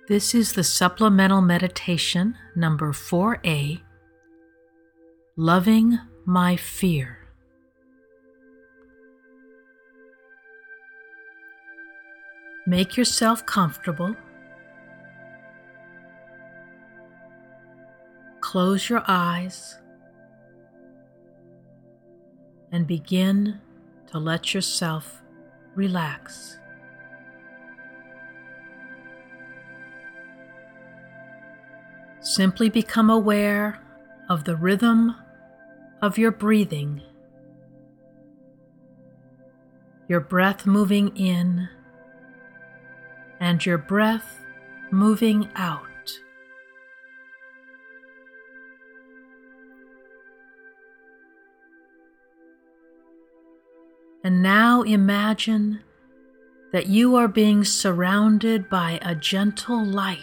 This is the supplemental meditation number 4A, Loving My Fear. Make yourself comfortable. Close your eyes and begin to let yourself relax. Simply become aware of the rhythm of your breathing, your breath moving in and your breath moving out. And now imagine that you are being surrounded by a gentle light.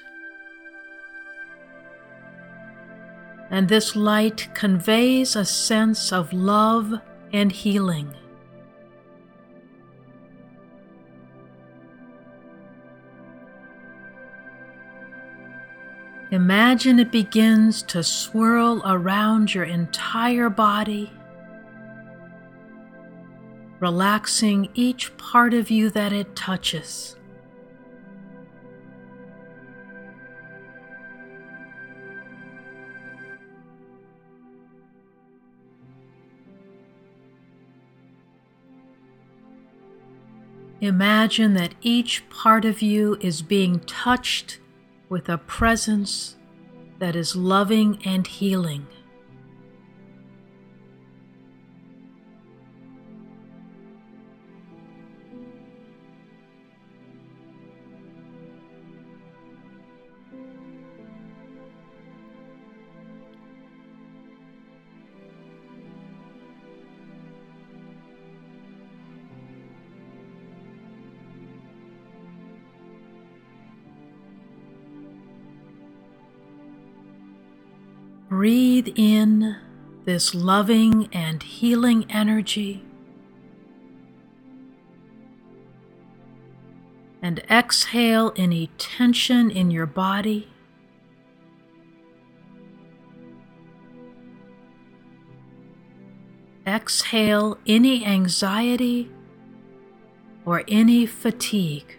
And this light conveys a sense of love and healing. Imagine it begins to swirl around your entire body, relaxing each part of you that it touches. Imagine that each part of you is being touched with a presence that is loving and healing. Breathe in this loving and healing energy and exhale any tension in your body. Exhale any anxiety or any fatigue.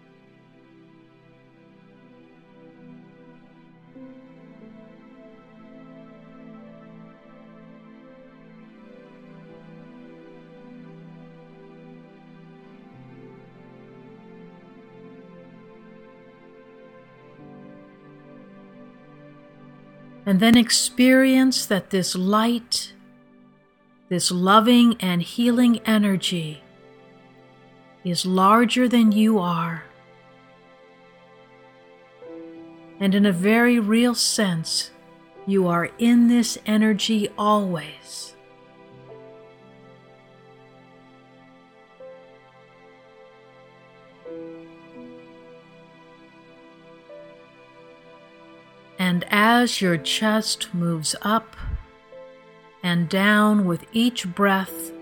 And then experience that this light, this loving and healing energy is larger than you are. And in a very real sense, you are in this energy always. And as your chest moves up and down with each breath,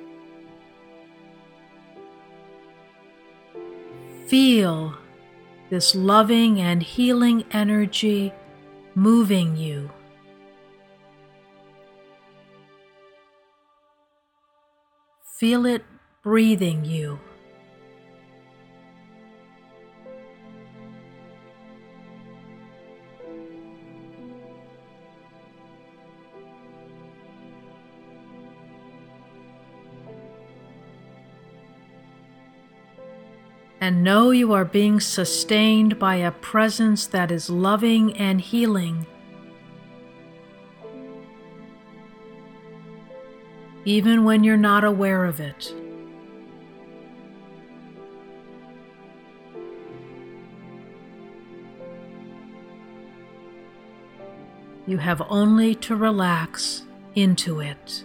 feel this loving and healing energy moving you. Feel it breathing you. And know you are being sustained by a presence that is loving and healing, even when you're not aware of it. You have only to relax into it.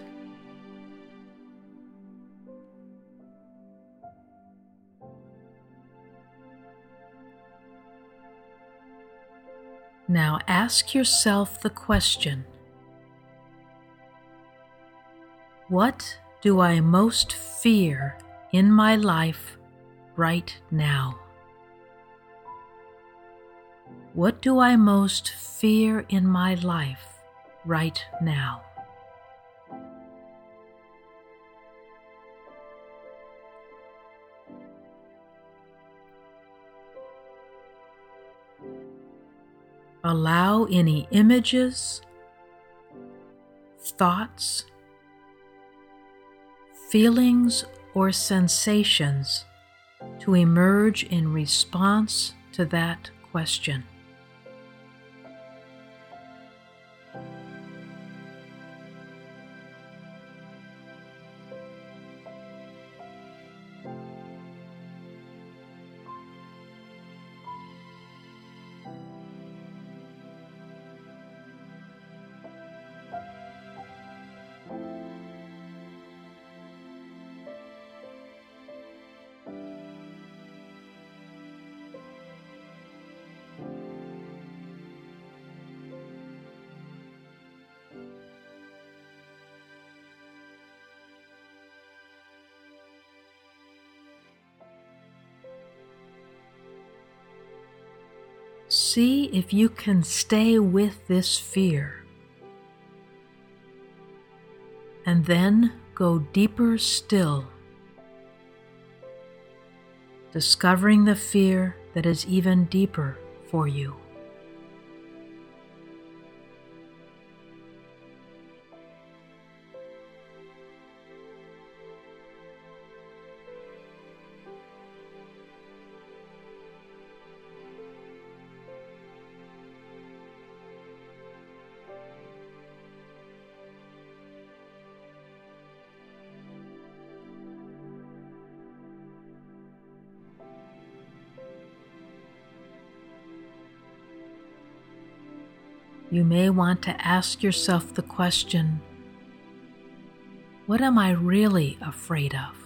Now ask yourself the question, what do I most fear in my life right now? What do I most fear in my life right now? Allow any images, thoughts, feelings, or sensations to emerge in response to that question. See if you can stay with this fear, and then go deeper still, discovering the fear that is even deeper for you. You may want to ask yourself the question, what am I really afraid of?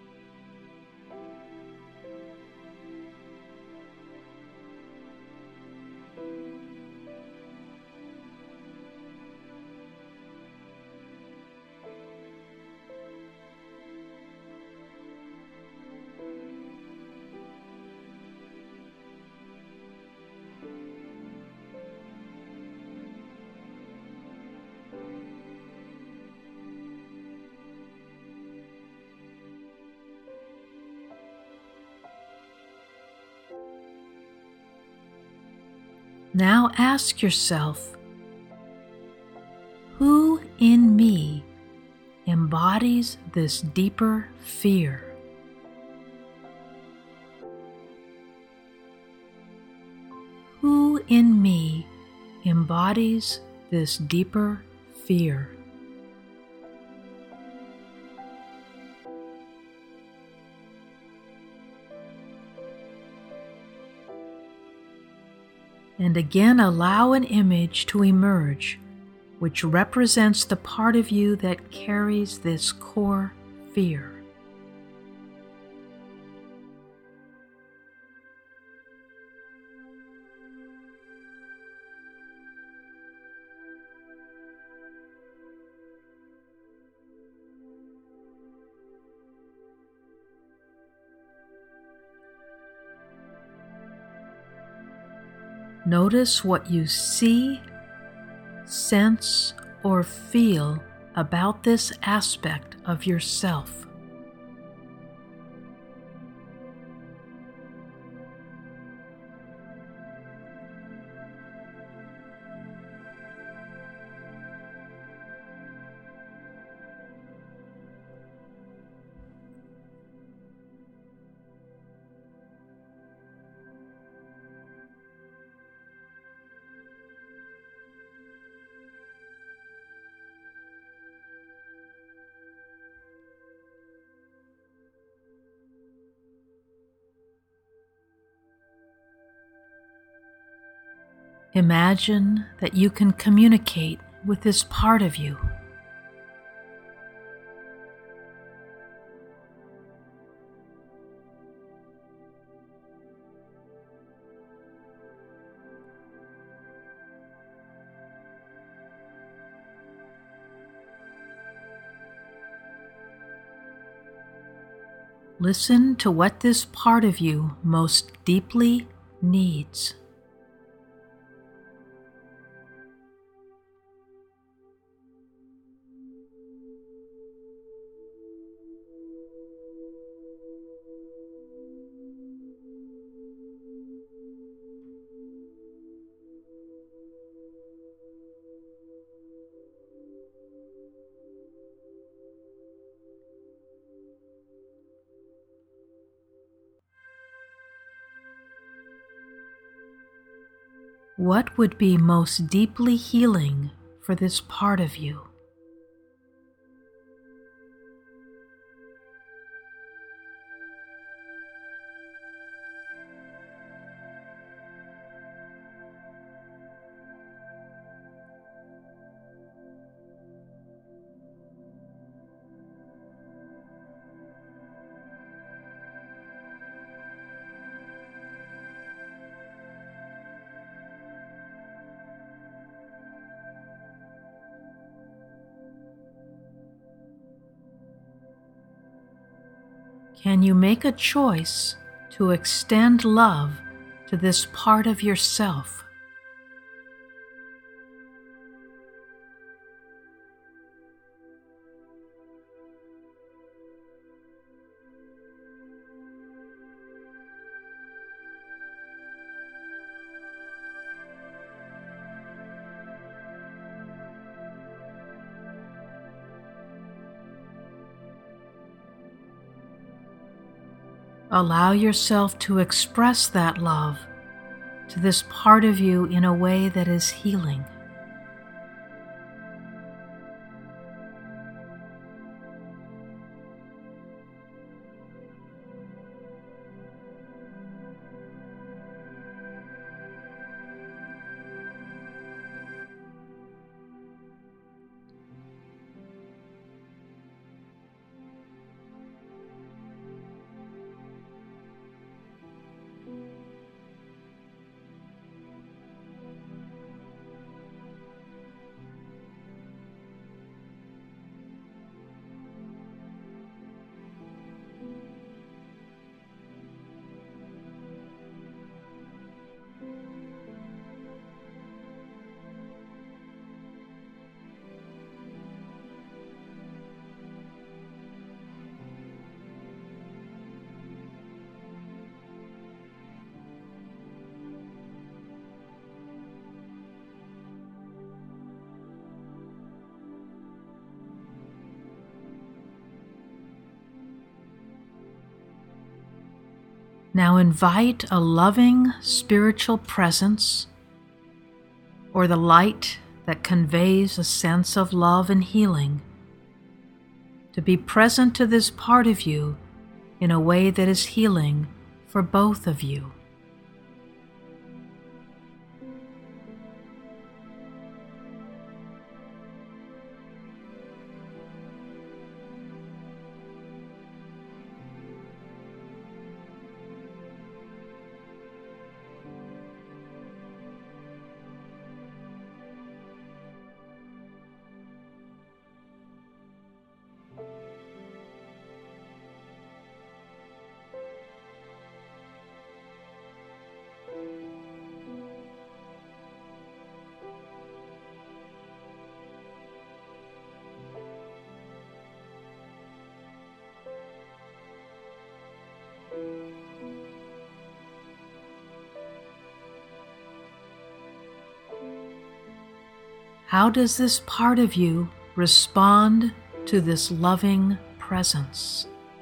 Now ask yourself, who in me embodies this deeper fear? Who in me embodies this deeper fear? And again allow an image to emerge which represents the part of you that carries this core fear. Notice what you see, sense, or feel about this aspect of yourself. Imagine that you can communicate with this part of you. Listen to what this part of you most deeply needs. What would be most deeply healing for this part of you? Can you make a choice to extend love to this part of yourself? Allow yourself to express that love to this part of you in a way that is healing. Now invite a loving spiritual presence, or the light that conveys a sense of love and healing, to be present to this part of you in a way that is healing for both of you. How does this part of you respond to this loving presence?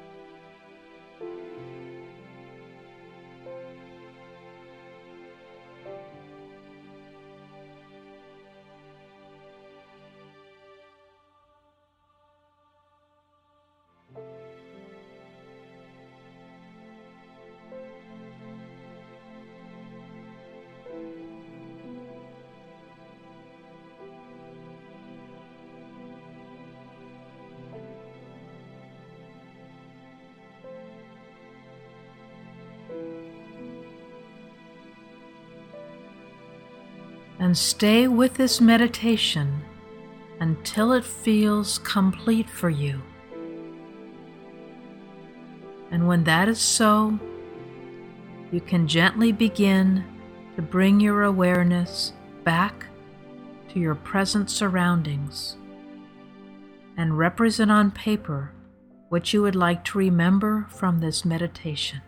And stay with this meditation until it feels complete for you. And when that is so, you can gently begin to bring your awareness back to your present surroundings and represent on paper what you would like to remember from this meditation.